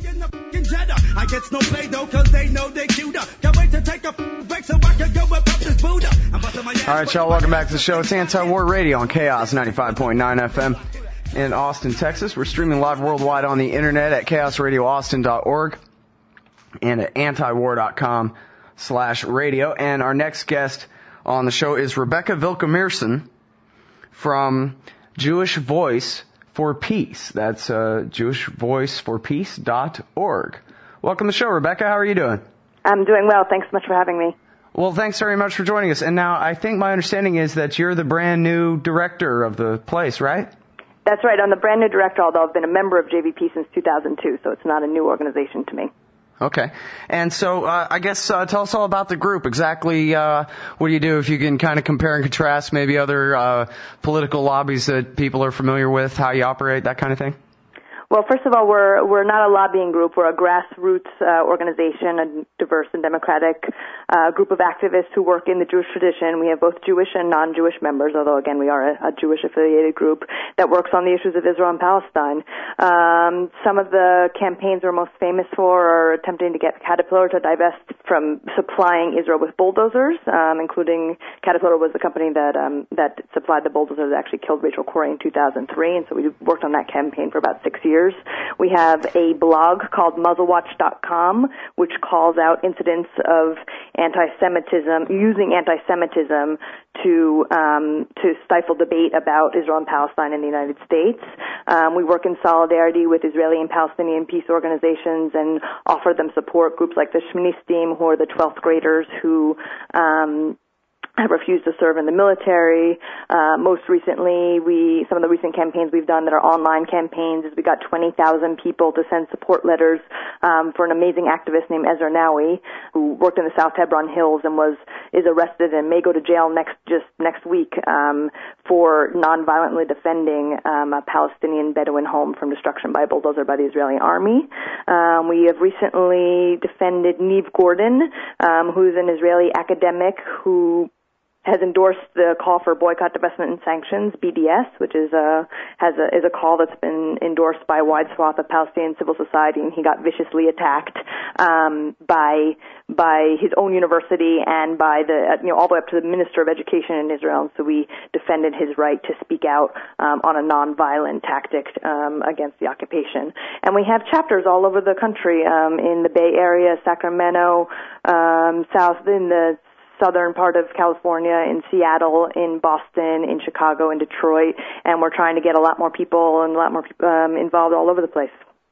I get no play though, cause they know they cuter. Can't wait to take a break so I can go and pop this Buddha. All right, y'all, welcome back to the show. It's Anti-War Radio on Chaos 95.9 FM in Austin, Texas. We're streaming live worldwide on the internet at chaosradioaustin.org and at antiwar.com/radio. And our next guest on the show is Rebecca Vilkemeersen from Jewish Voice for Peace. That's jewishvoiceforpeace.org. Welcome to the show, Rebecca. How are you doing? I'm doing well. Thanks so much for having me. Well, thanks very much for joining us. And now I think my understanding is that you're the brand new director of the place, right? That's right. I'm the brand new director, although I've been a member of JVP since 2002, so it's not a new organization to me. Okay. And so I guess tell us all about the group. Exactly what do you do, if you can kind of compare and contrast maybe other political lobbies that people are familiar with, how you operate, that kind of thing? Well, first of all, we're not a lobbying group. We're a grassroots organization, a diverse and democratic group of activists who work in the Jewish tradition. We have both Jewish and non-Jewish members, although, again, we are a Jewish-affiliated group that works on the issues of Israel and Palestine. Some of the campaigns we're most famous for are attempting to get Caterpillar to divest from supplying Israel with bulldozers, including Caterpillar was the company that supplied the bulldozer that actually killed Rachel Corrie in 2003, and so we worked on that campaign for about 6 years. We have a blog called muzzlewatch.com, which calls out incidents of anti-Semitism, using anti-Semitism to stifle debate about Israel and Palestine in the United States. We work in solidarity with Israeli and Palestinian peace organizations and offer them support. Groups like the Shministim, who are the 12th graders who have refused to serve in the military. Most recently, some of the recent campaigns we've done that are online campaigns is we got 20,000 people to send support letters for an amazing activist named Ezra Nawi, who worked in the South Hebron Hills and is arrested and may go to jail next week for nonviolently defending a Palestinian Bedouin home from destruction by a bulldozer by the Israeli army. We have recently defended Neve Gordon, who's an Israeli academic who has endorsed the call for boycott, divestment, and sanctions, BDS, which is a call that's been endorsed by a wide swath of Palestinian civil society, and he got viciously attacked by his own university and by all the way up to the Minister of Education in Israel. And so we defended his right to speak out on a nonviolent tactic against the occupation. And we have chapters all over the country, in the Bay Area, Sacramento, south in the southern part of California, in Seattle, in Boston, in Chicago, in Detroit, and we're trying to get a lot more people and a lot more people involved all over the place.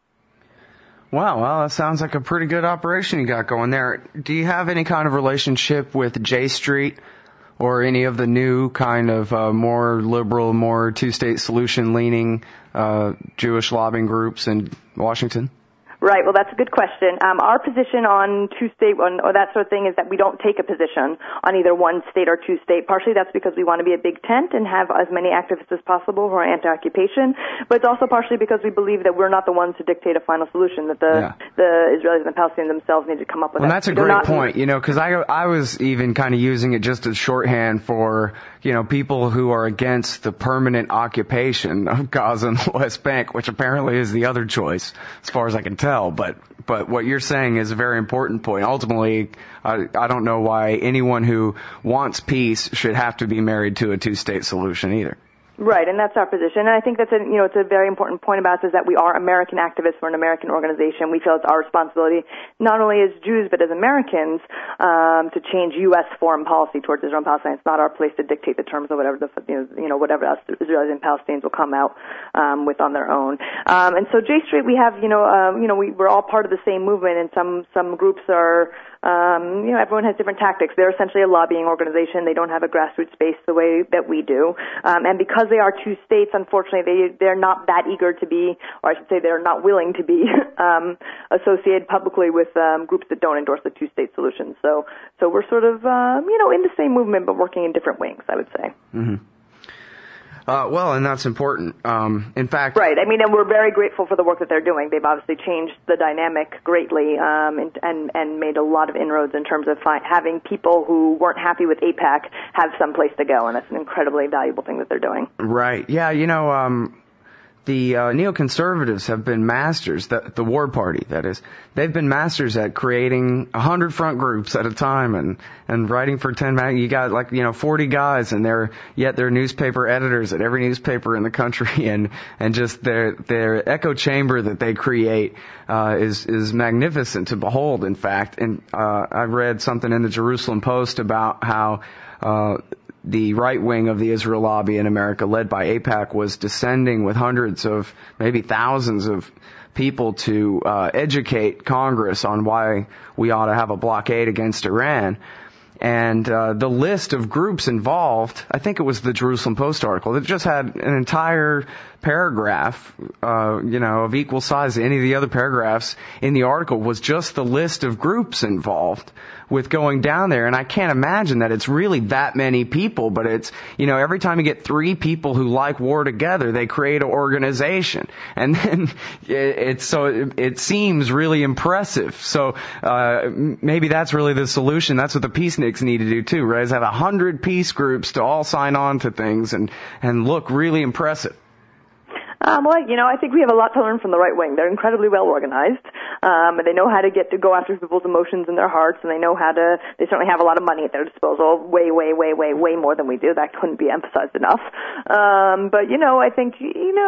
Wow, well, that sounds like a pretty good operation you got going there. Do you have any kind of relationship with J Street or any of the new kind of more liberal, more two-state solution-leaning Jewish lobbying groups in Washington? Right. Well, that's a good question. Our position on two-state or that sort of thing is that we don't take a position on either one state or two-state. Partially that's because we want to be a big tent and have as many activists as possible who are anti-occupation, but it's also partially because we believe that we're not the ones to dictate a final solution, that the Israelis and the Palestinians themselves need to come up with that. Well, that's a great point, because I was even kind of using it just as shorthand for, people who are against the permanent occupation of Gaza and the West Bank, which apparently is the other choice, as far as I can tell. But what you're saying is a very important point. Ultimately, I don't know why anyone who wants peace should have to be married to a two-state solution either. Right, and that's our position. And I think that's it's a very important point about us, is that we are American activists. We're an American organization. We feel it's our responsibility, not only as Jews but as Americans, to change U.S. foreign policy towards Israel and Palestine. It's not our place to dictate the terms of whatever whatever else Israelis and Palestinians will come out with on their own. And so J Street, we have we're all part of the same movement, and some groups are. Everyone has different tactics. They're essentially a lobbying organization. They don't have a grassroots base the way that we do. And because they are two states, unfortunately, they're not that eager to be, or I should say they're not willing to be, associated publicly with groups that don't endorse the two-state solution. So we're sort of, in the same movement, but working in different wings, I would say. Mm-hmm. Well, and that's important. In fact, right. I mean, and we're very grateful for the work that they're doing. They've obviously changed the dynamic greatly, and made a lot of inroads in terms of having people who weren't happy with AIPAC have some place to go, and that's an incredibly valuable thing that they're doing. Right. Yeah. the neoconservatives have been masters, the War Party, that is. They've been masters at creating 100 front groups at a time and writing for 10 mag. You got 40 guys, and they're newspaper editors at every newspaper in the country, and just their echo chamber that they create is magnificent to behold, in fact. And I read something in the Jerusalem Post about how the right wing of the Israel lobby in America, led by AIPAC, was descending with hundreds of, maybe thousands of people to educate Congress on why we ought to have a blockade against Iran. And the list of groups involved, I think it was the Jerusalem Post article, that just had an entire paragraph, of equal size to any of the other paragraphs in the article, was just the list of groups involved with going down there. And I can't imagine that it's really that many people, but it's, every time you get 3 people who like war together, they create an organization. And then it seems really impressive. So, maybe that's really the solution. That's what the peaceniks need to do too, right? Is have 100 peace groups to all sign on to things and look really impressive. I think we have a lot to learn from the right wing. They're incredibly well organized, and they know how to go after people's emotions and their hearts, and they certainly have a lot of money at their disposal, way, way, way, way, way more than we do. That couldn't be emphasized enough. But I think,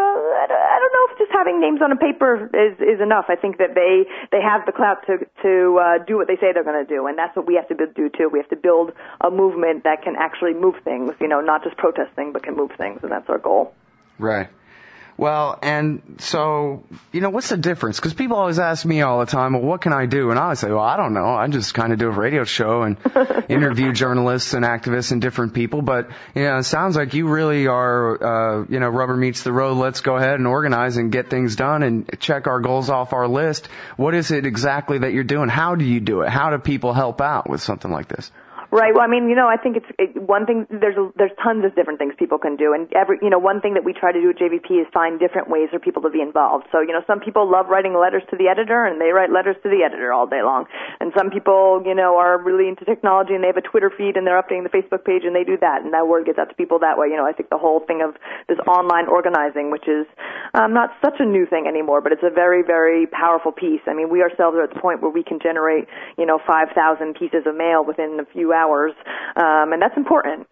I don't know if just having names on a paper is enough. I think that they have the clout to do what they say they're going to do, and that's what we have to do too. We have to build a movement that can actually move things, not just protesting, but can move things, and that's our goal. Right. Well, and so, what's the difference? Because people always ask me all the time, well, what can I do? And I always say, well, I don't know. I just kind of do a radio show and interview journalists and activists and different people. But, it sounds like you really are, rubber meets the road. Let's go ahead and organize and get things done and check our goals off our list. What is it exactly that you're doing? How do you do it? How do people help out with something like this? Right. Well, I think it's one thing. There's tons of different things people can do, and one thing that we try to do at JVP is find different ways for people to be involved. So, some people love writing letters to the editor, and they write letters to the editor all day long. And some people, are really into technology, and they have a Twitter feed, and they're updating the Facebook page, and they do that, and that word gets out to people that way. I think the whole thing of this online organizing, which is not such a new thing anymore, but it's a very, very powerful piece. I mean, we ourselves are at the point where we can generate, 5,000 pieces of mail within a few hours, and that's important,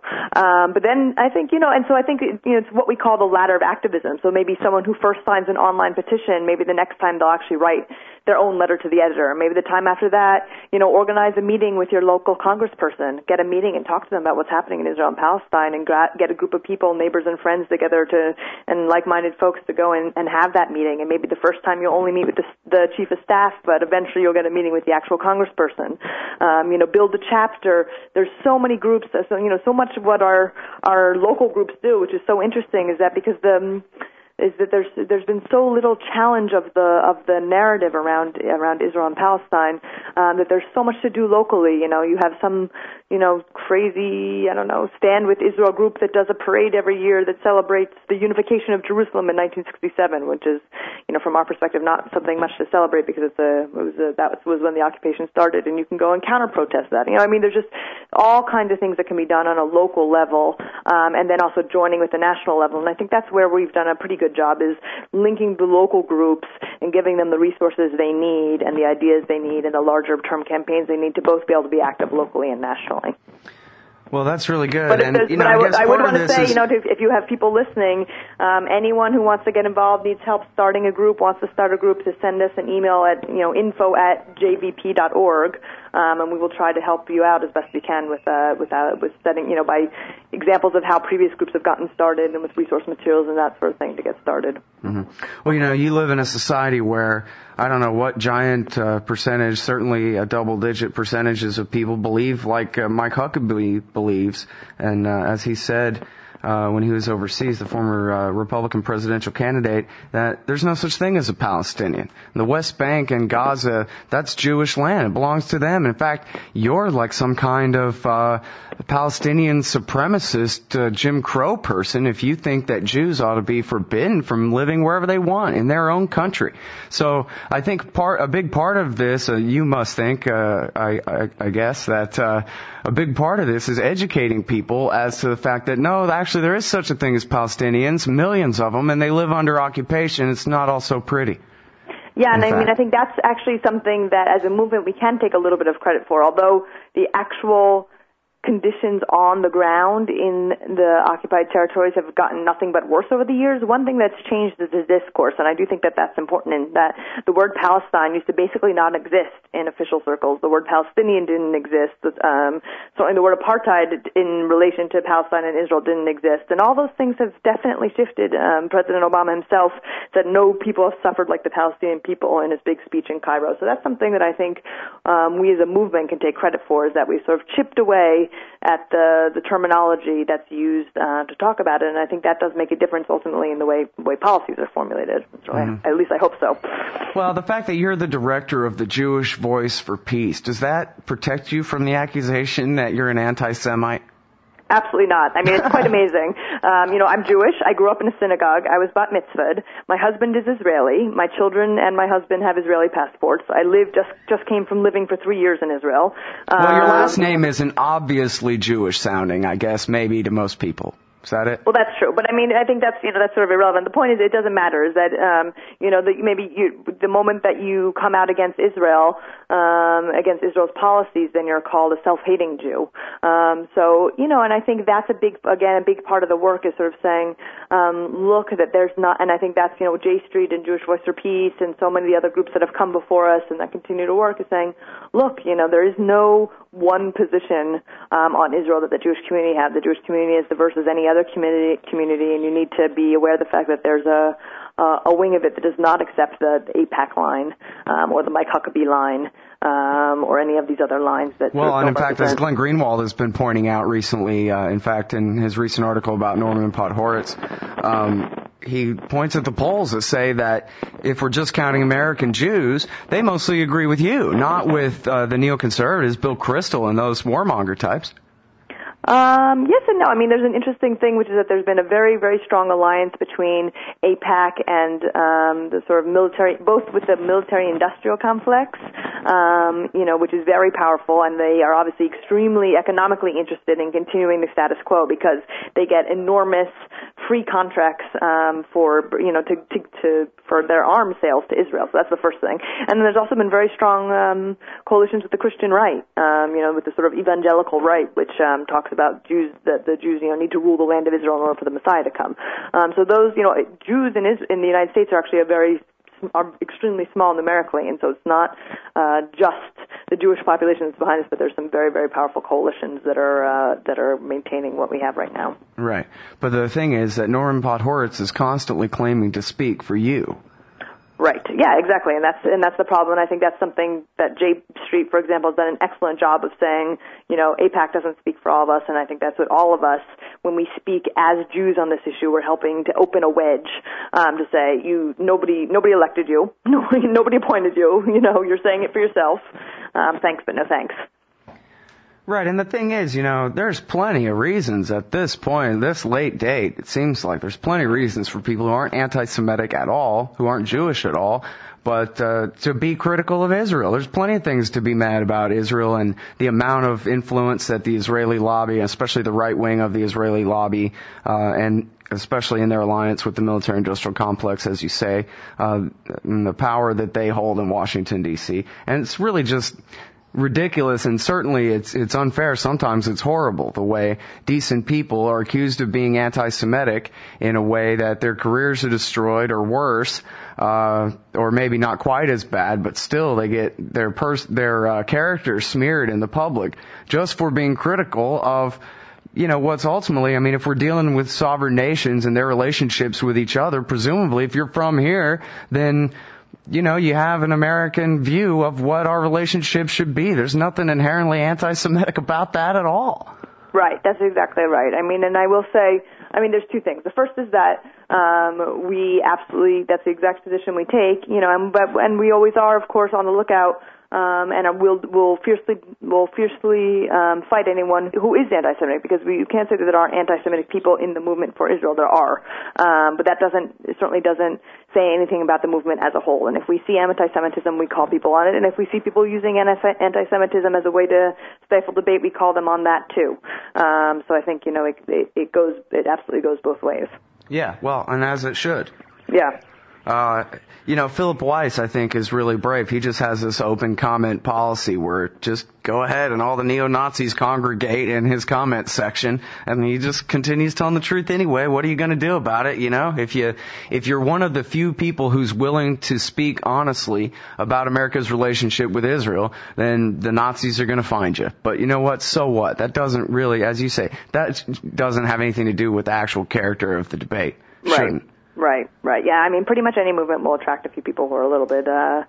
but then I think, and so I think, it's what we call the ladder of activism. So maybe someone who first signs an online petition, maybe the next time they'll actually write their own letter to the editor. Maybe the time after that, organize a meeting with your local congressperson, get a meeting and talk to them about what's happening in Israel and Palestine, and get a group of people, neighbors and friends together and like-minded folks to go and have that meeting. And maybe the first time you'll only meet with the chief of staff, but eventually you'll get a meeting with the actual congressperson. Build a chapter. There's so many groups, so much of what our local groups do, which is so interesting, is that because there's been so little challenge of the narrative around Israel and Palestine, that there's so much to do locally. You have some crazy, Stand With Israel group that does a parade every year that celebrates the unification of Jerusalem in 1967, which is, from our perspective, not something much to celebrate because that was when the occupation started, and you can go and counter-protest that. There's just all kinds of things that can be done on a local level, and then also joining with the national level. And I think that's where we've done a pretty good job, is linking the local groups and giving them the resources they need and the ideas they need and the larger term campaigns they need to both be able to be active locally and nationally. Well, that's really good. But, I would want to say, if you have people listening, anyone who wants to get involved, needs help starting a group, wants to start a group, to send us an email at, info@jvp.org, and we will try to help you out as best we can with setting, by examples of how previous groups have gotten started and with resource materials and that sort of thing to get started. Mm-hmm. Well, you live in a society where I don't know what giant percentage, certainly a double-digit percentages of people believe like Mike Huckabee believes. And as he said when he was overseas, the former Republican presidential candidate, that there's no such thing as a Palestinian. The West Bank and Gaza, that's Jewish land. It belongs to them. In fact, you're like some kind of Palestinian supremacist Jim Crow person if you think that Jews ought to be forbidden from living wherever they want in their own country. So I think a big part of this, you must think, I guess, that a big part of this is educating people as to the fact that no, actually actually there is such a thing as Palestinians, millions of them, and they live under occupation. It's not all so pretty. Yeah, and I think that's actually something that as a movement we can take a little bit of credit for, although the actual conditions on the ground in the occupied territories have gotten nothing but worse over the years. One thing that's changed is the discourse, and I do think that that's important, in that the word Palestine used to basically not exist in official circles. The word Palestinian didn't exist. Certainly the word apartheid in relation to Palestine and Israel didn't exist. And all those things have definitely shifted. President Obama himself said no people have suffered like the Palestinian people in his big speech in Cairo. So that's something that I think we as a movement can take credit for, is that we sort of chipped away at the terminology that's used to talk about it, and I think that does make a difference ultimately in the way policies are formulated. So at least I hope so. Well, the fact that you're the director of the Jewish Voice for Peace, does that protect you from the accusation that you're an anti-Semite? Absolutely not. I mean, it's quite amazing. I'm Jewish. I grew up in a synagogue. I was bat mitzvahed. My husband is Israeli. My children and my husband have Israeli passports. I just came from living for 3 years in Israel. Well, your last name isn't obviously Jewish sounding, I guess, maybe to most people. Is that it? Well, that's true, but I mean, I think that's sort of irrelevant. The point is, it doesn't matter. Is that the moment that you come out against Israel, against Israel's policies, then you're called a self-hating Jew. And I think that's a big part of the work is sort of saying, look, that there's not, and I think that's J Street and Jewish Voice for Peace and so many of the other groups that have come before us and that continue to work is saying, look, there is no one position on Israel that the Jewish community have. The Jewish community is diverse as any other community, and you need to be aware of the fact that there's a wing of it that does not accept the AIPAC line or the Mike Huckabee line or any of these other lines that. Well, and in fact, as Glenn Greenwald has been pointing out recently, in fact, in his recent article about Norman Podhoretz, he points at the polls that say that if we're just counting American Jews, they mostly agree with you, not with the neoconservatives, Bill Kristol and those warmonger types. Yes and no. I mean, there's an interesting thing, which is that there's been a very, very strong alliance between AIPAC and the sort of military, both with the military-industrial complex, which is very powerful, and they are obviously extremely economically interested in continuing the status quo because they get enormous free contracts for their arms sales to Israel. So that's the first thing. And then there's also been very strong coalitions with the Christian right, with the sort of evangelical right, which talks about Jews, that the Jews need to rule the land of Israel in order for the Messiah to come. So those Jews in the United States are actually are extremely small numerically, and so it's not just the Jewish population that's behind us, but there's some very, very powerful coalitions that are maintaining what we have right now. Right, but the thing is that Norman Podhoretz is constantly claiming to speak for you. Right. Yeah, exactly. And that's the problem. And I think that's something that J Street, for example, has done an excellent job of saying, AIPAC doesn't speak for all of us. And I think that's what all of us, when we speak as Jews on this issue, we're helping to open a wedge, to say, nobody elected you. Nobody appointed you. You're saying it for yourself. Thanks, but no thanks. Right, and the thing is, there's plenty of reasons at this point, this late date, it seems like there's plenty of reasons for people who aren't anti-Semitic at all, who aren't Jewish at all, but to be critical of Israel. There's plenty of things to be mad about Israel and the amount of influence that the Israeli lobby, especially the right wing of the Israeli lobby, and especially in their alliance with the military-industrial complex, as you say, and the power that they hold in Washington, D.C. And it's really just ridiculous, and certainly it's unfair. Sometimes it's horrible the way decent people are accused of being anti-Semitic in a way that their careers are destroyed, or worse, or maybe not quite as bad, but still they get their character smeared in the public just for being critical of what's ultimately, if we're dealing with sovereign nations and their relationships with each other, presumably if you're from here, then you have an American view of what our relationship should be. There's nothing inherently anti-Semitic about that at all. Right, that's exactly right. And I will say, there's two things. The first is that that's the exact position we take, and we always are, of course, on the lookout and we'll fiercely fight anyone who is anti-Semitic, because you can't say that there aren't anti-Semitic people in the movement for Israel. There are, but that certainly doesn't say anything about the movement as a whole. And if we see anti-Semitism, we call people on it. And if we see people using anti-Semitism as a way to stifle debate, we call them on that too. So I think it absolutely goes both ways. Yeah, well, and as it should. Yeah. Philip Weiss, I think, is really brave. He just has this open comment policy where just go ahead and all the neo-Nazis congregate in his comment section, and he just continues telling the truth anyway. What are you going to do about it? If you're one of the few people who's willing to speak honestly about America's relationship with Israel, then the Nazis are going to find you. But you know what? So what? That doesn't really, as you say, that doesn't have anything to do with the actual character of the debate. Right. Shouldn't. Right. Yeah, I mean, pretty much any movement will attract a few people who are a little bit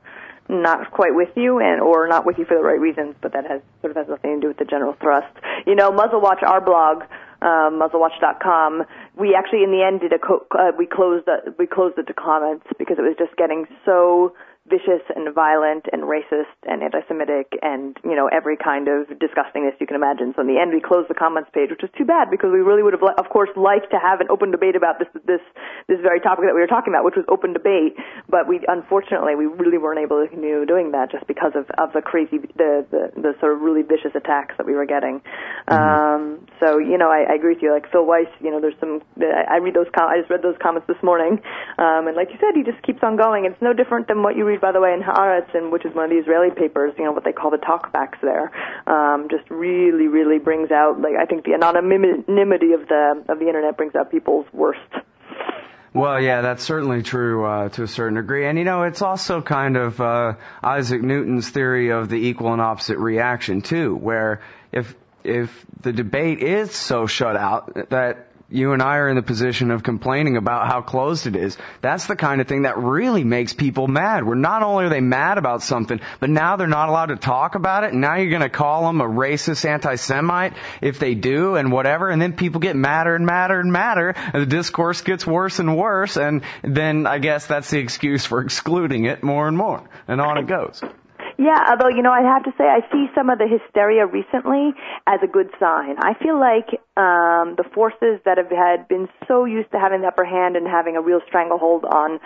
not quite with you, or not with you for the right reasons, but that has nothing to do with the general thrust. MuzzleWatch, our blog, muzzlewatch.com, we actually in the end we closed it to comments because it was just getting so vicious and violent and racist and anti-Semitic and, every kind of disgustingness you can imagine. So in the end, we closed the comments page, which was too bad, because we really would have, of course, liked to have an open debate about this very topic that we were talking about, which was open debate. But unfortunately, we really weren't able to continue doing that just because of the crazy, the sort of really vicious attacks that we were getting. Mm-hmm. So, I agree with you. Like Phil Weiss, there's some, I just read those comments this morning. And like you said, he just keeps on going. It's no different than what you read, by the way, in Haaretz, which is one of the Israeli papers, what they call the talkbacks there. Just really, really brings out, I think the anonymity of the internet brings out people's worst. Well, yeah, that's certainly true to a certain degree. And, it's also kind of Isaac Newton's theory of the equal and opposite reaction, too, where if the debate is so shut out that you and I are in the position of complaining about how closed it is, that's the kind of thing that really makes people mad. Where not only are they mad about something, but now they're not allowed to talk about it, and now you're going to call them a racist anti-Semite if they do, and whatever, and then people get madder and madder and madder, and the discourse gets worse and worse, and then I guess that's the excuse for excluding it more and more, and on it goes. Yeah, although, I have to say I see some of the hysteria recently as a good sign. I feel like the forces that had been so used to having the upper hand and having a real stranglehold on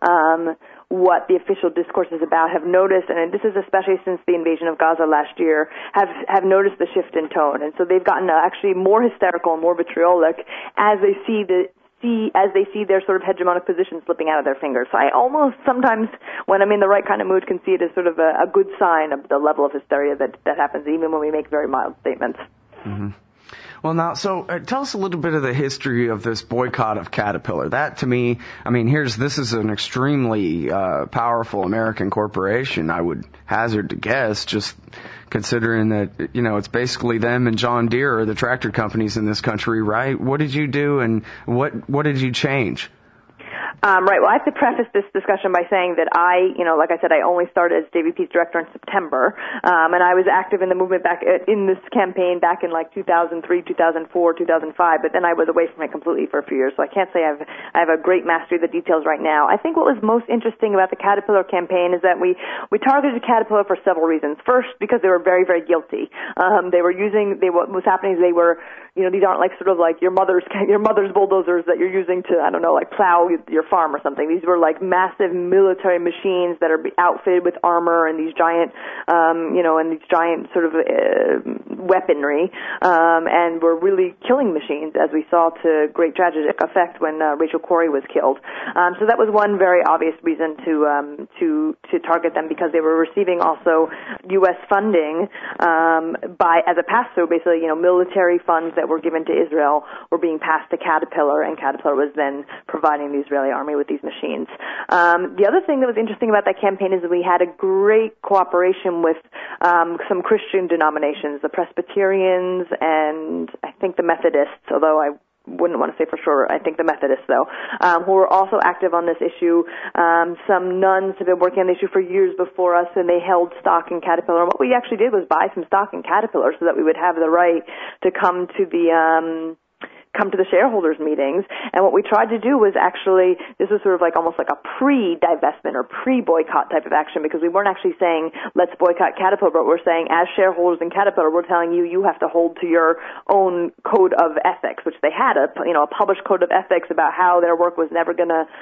what the official discourse is about have noticed, and this is especially since the invasion of Gaza last year, have noticed the shift in tone. And so they've gotten actually more hysterical and more vitriolic as they see their sort of hegemonic position slipping out of their fingers. So I almost sometimes, when I'm in the right kind of mood, can see it as sort of a good sign of the level of hysteria that happens even when we make very mild statements. Mm-hmm. Well, now, so tell us a little bit of the history of this boycott of Caterpillar. That, to me, this is an extremely powerful American corporation, I would hazard to guess, just considering that, it's basically them and John Deere are the tractor companies in this country, right? What did you do, and what did you change? Right. Well, I have to preface this discussion by saying that like I said, I only started as JVP's director in September, and I was active in the movement back in this campaign back in 2003, 2004, 2005. But then I was away from it completely for a few years, so I can't say I have a great mastery of the details right now. I think what was most interesting about the Caterpillar campaign is that we targeted Caterpillar for several reasons. First, because they were very, very guilty. What was happening is they were, these aren't your mother's bulldozers that you're using to, plow your farm or something. These were massive military machines that are outfitted with armor and these giant, and these giant sort of weaponry, and were really killing machines, as we saw to great tragic effect when Rachel Corrie was killed. So that was one very obvious reason to target them, because they were receiving also U.S. funding as a pass-through. Basically, military funds that were given to Israel were being passed to Caterpillar, and Caterpillar was then providing the Israeli army with these machines. The other thing that was interesting about that campaign is that we had a great cooperation with some Christian denominations, the Presbyterians and I think the Methodists, although I wouldn't want to say for sure. I think the Methodists, though, who were also active on this issue. Some nuns have been working on the issue for years before us, and they held stock in Caterpillar. And what we actually did was buy some stock in Caterpillar so that we would have the right to come to the come to the shareholders meetings. And what we tried to do was actually, this was sort of like almost like a pre-divestment or pre-boycott type of action, because we weren't actually saying, let's boycott Caterpillar, but we're saying, as shareholders in Caterpillar, we're telling you, you have to hold to your own code of ethics, which they had a published code of ethics about how their work was never going to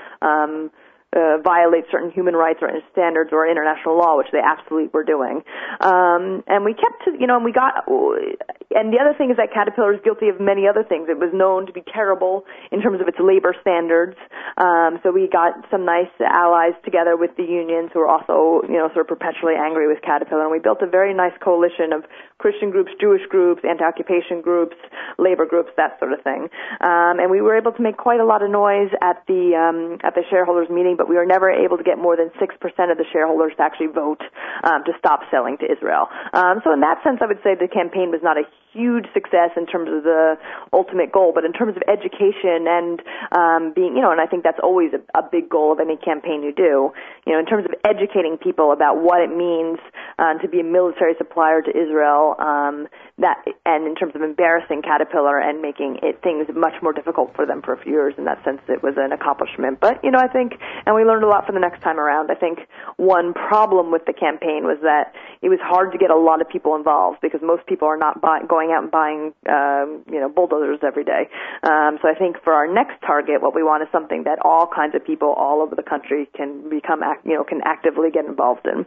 violate certain human rights or standards or international law, which they absolutely were doing. And we kept to, and the other thing is that Caterpillar is guilty of many other things. It was known to be terrible in terms of its labor standards. So we got some nice allies together with the unions who were also, sort of perpetually angry with Caterpillar. And we built a very nice coalition of Christian groups, Jewish groups, anti-occupation groups, labor groups, that sort of thing. And we were able to make quite a lot of noise at the shareholders meeting, but we were never able to get more than 6% of the shareholders to actually vote to stop selling to Israel. So in that sense, I would say the campaign was not a huge success in terms of the ultimate goal, but in terms of education and being, and I think that's always a big goal of any campaign you do, in terms of educating people about what it means to be a military supplier to Israel, and in terms of embarrassing Caterpillar and making things much more difficult for them for a few years. In that sense, it was an accomplishment. But, I think, and we learned a lot for the next time around. I think one problem with the campaign was that it was hard to get a lot of people involved, because most people are not going out and buying, bulldozers every day. So I think for our next target, what we want is something that all kinds of people all over the country can can actively get involved in.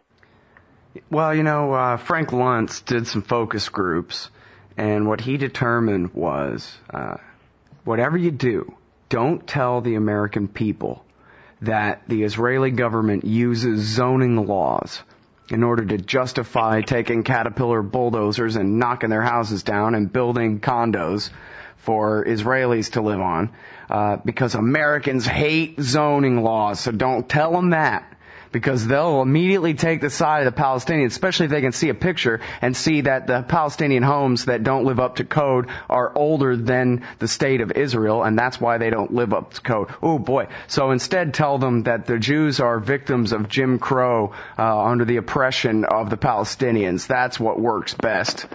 Well, Frank Luntz did some focus groups, and what he determined was, whatever you do, don't tell the American people that the Israeli government uses zoning laws in order to justify taking Caterpillar bulldozers and knocking their houses down and building condos for Israelis to live on, because Americans hate zoning laws. So don't tell them that, because they'll immediately take the side of the Palestinians, especially if they can see a picture and see that the Palestinian homes that don't live up to code are older than the state of Israel, and that's why they don't live up to code. Oh boy. So instead tell them that the Jews are victims of Jim Crow under the oppression of the Palestinians. That's what works best.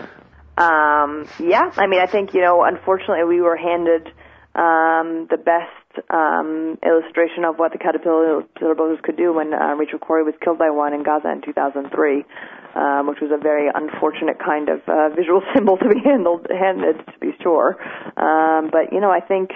I think, unfortunately we were handed the best illustration of what the Caterpillar bulldozers could do when Rachel Corrie was killed by one in Gaza in 2003, which was a very unfortunate kind of visual symbol to be handed, to be sure. But I think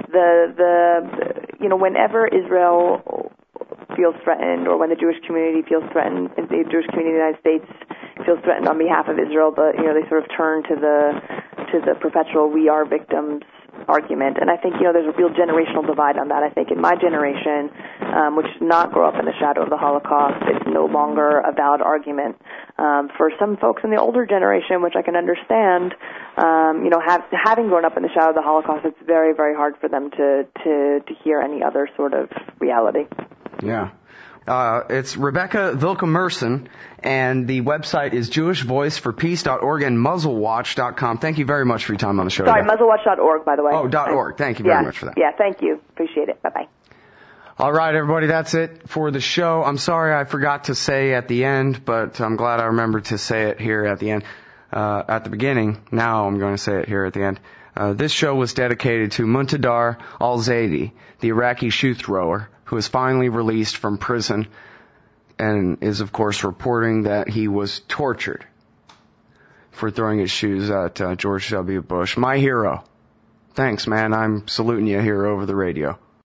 whenever Israel feels threatened, or when the Jewish community feels threatened, the Jewish community in the United States feels threatened on behalf of Israel, they sort of turn to the perpetual "we are victims" argument. And I think, there's a real generational divide on that. I think in my generation, which did not grow up in the shadow of the Holocaust, it's no longer a valid argument. For some folks in the older generation, which I can understand, having grown up in the shadow of the Holocaust, it's very, very hard for them to hear any other sort of reality. Yeah. It's Rebecca Vilke-Merson, and the website is jewishvoiceforpeace.org and muzzlewatch.com. Thank you very much for your time on the show. Sorry, muzzlewatch.org, by the way. Oh, .org. Thank you very much for that. Yeah, thank you. Appreciate it. Bye-bye. All right, everybody, that's it for the show. I'm sorry I forgot to say at the end, but I'm glad I remembered to say it here at the end. At the beginning, now I'm going to say it here at the end. This show was dedicated to Muntadar al-Zaidi, the Iraqi shoe thrower, who was finally released from prison and is, of course, reporting that he was tortured for throwing his shoes at George W. Bush. My hero. Thanks, man. I'm saluting you here over the radio.